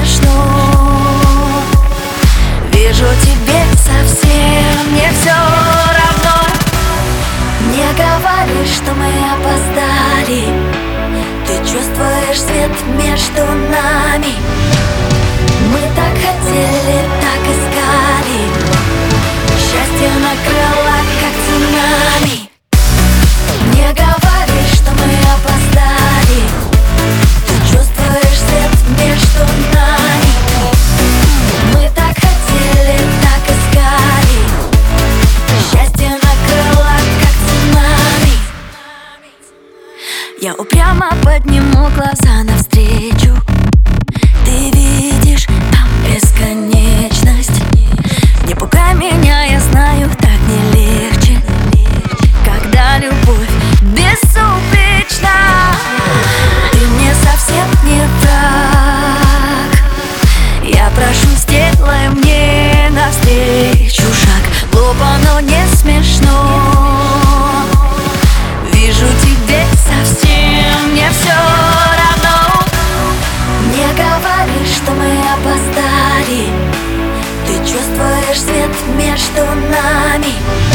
смешно. Вижу, тебе совсем не все равно. Не говори, что мы опоздали. Ты чувствуешь свет между нами. Мы так хотели, так искали. Счастье накрыло, как цунами. Не говори, что мы опоздали. Ты чувствуешь свет между нами. Мы так хотели, так искали. Счастье накрыло, как цунами. Я упрямо подниму глаза навстречу. Ты видишь там бесконечность. Не пугай меня, я знаю, так не легче, когда любовь безупречна. Ты мне совсем не так. Я прошу, сделай мне навстречу шаг. Глупо, но не смешно. Вижу, тебе совсем не все равно. Не говори, что мы опоздали. Ты чувствуешь свет между нами.